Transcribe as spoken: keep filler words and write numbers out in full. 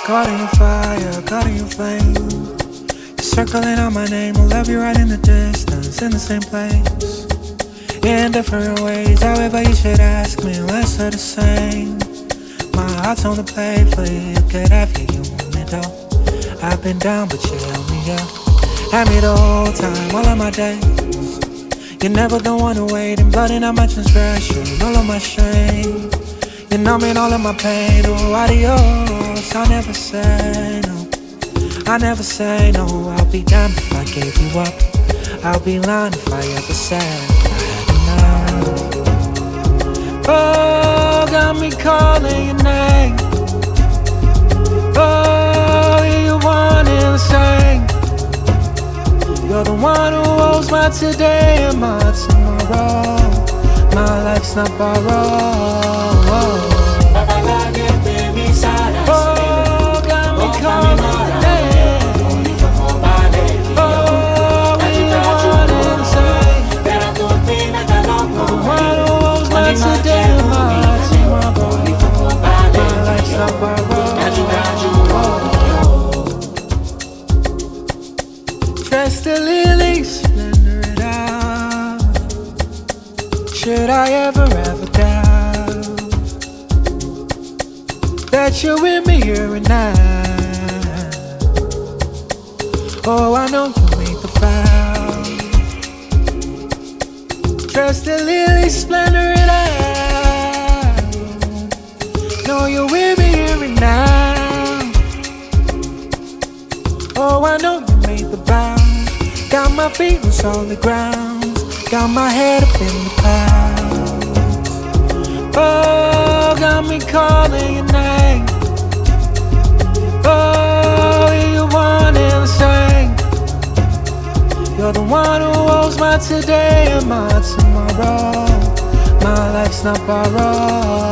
Caught in your fire, caught in your flame. You're circling out my name, I'll love you right in the distance, in the same place, in different ways. However you should ask me, let's do the same. My heart's on the plate for you, you could have it, you want it though. I've been down, but you held me up. Had me the whole time, all of my days. You're never the one to wait, and blood in my transgression, all of my shame. You're numbing all of my pain, oh adios. I'll never say no, I'll never say no. I'll be damned if I gave you up. I'll be lying if I ever said I had enough. Oh, got me calling your name. Oh, you're one and the same. You're the one who holds my today and my tomorrow. My life's not borrowed. Oh, got me calling your name. Oh, you're one and the same. You're the one who holds my today and my tomorrow. My life's not borrowed. Dress the lilies, splendor it out. Should I ever, ever doubt that you're with me here and now? Oh, I know you make the vow. Dress the lilies, splendor it out. Know you're with me here and now. Oh, I know you made the vow. Got my feet on solid ground, got my head up in the clouds. Oh, got me calling your name. Oh, you're one and the same. You're the one who holds my today and my tomorrow. My life's not borrowed.